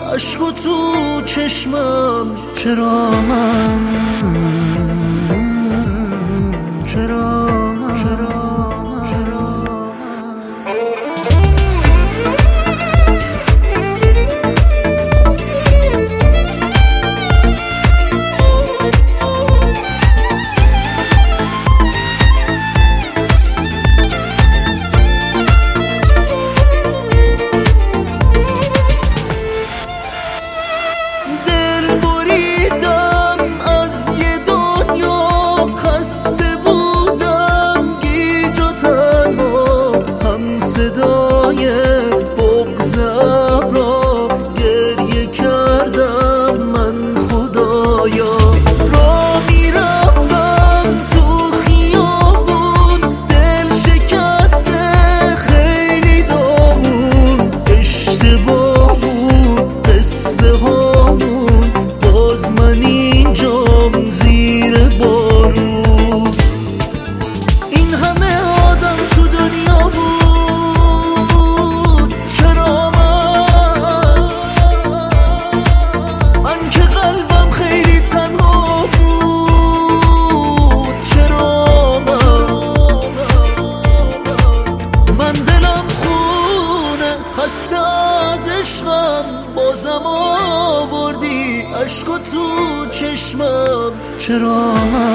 عشق و تو چشمم. چرا من بازم آوردی عشق و تو چشمم. چرا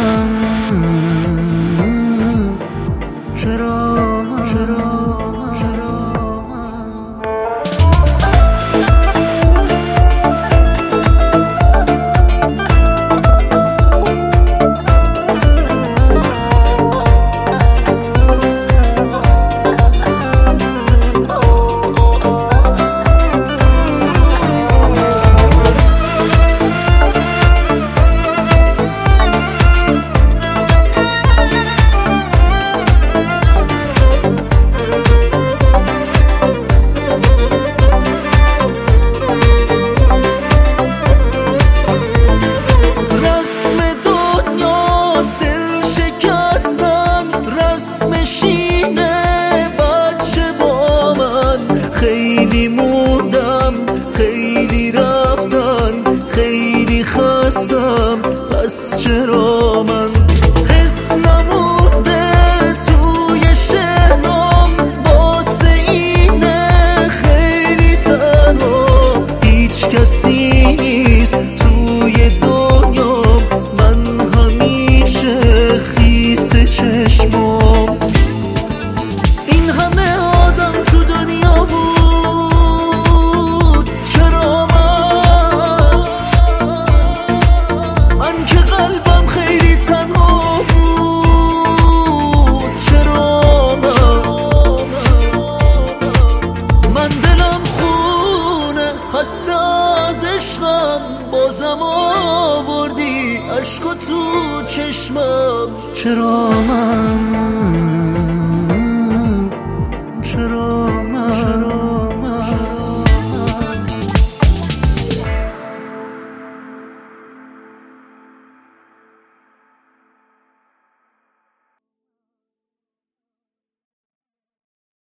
خیلی موندم، خیلی رفتن، خیلی خستم، پس چرا من حس نمونده توی شهرم واسه اینه خیلی تنها. هیچ کسی نیست توی دنیام، من همیشه خیس چشمام. این همه آدم تو دنیا بود، بازم آوردی عشق و تو چشمم. چرا من